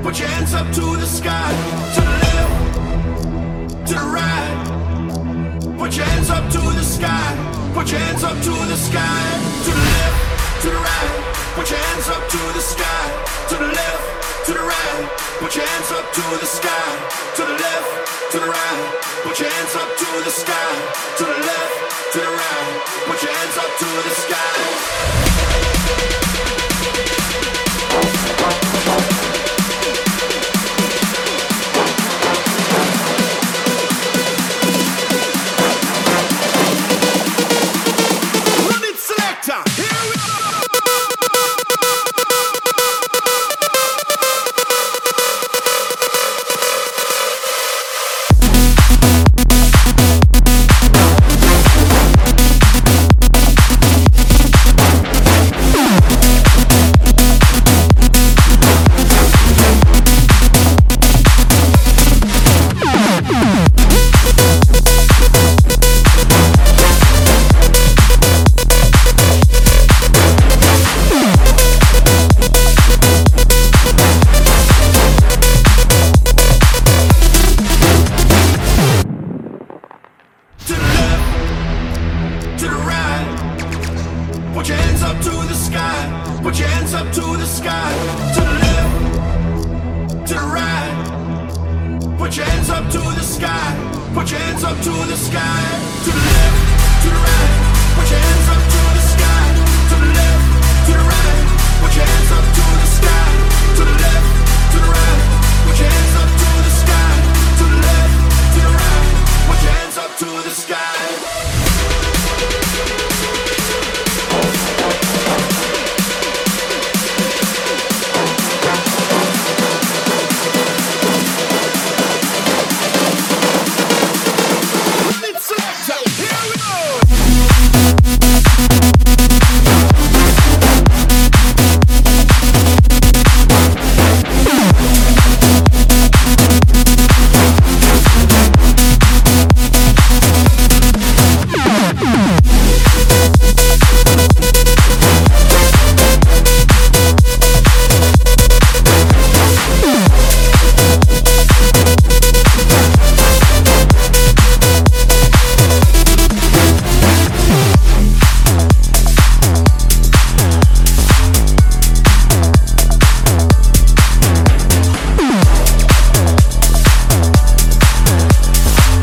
Put your hands up to the sky, to the left, to the right. Put your hands up to the sky. Put your hands up to the sky, to the left, to the right. Put your hands up to the sky, to the left, to the right. Put your hands up to the sky, to the left, to the right. Put your hands up to the sky, to the left, to the right. Put your hands up to the sky.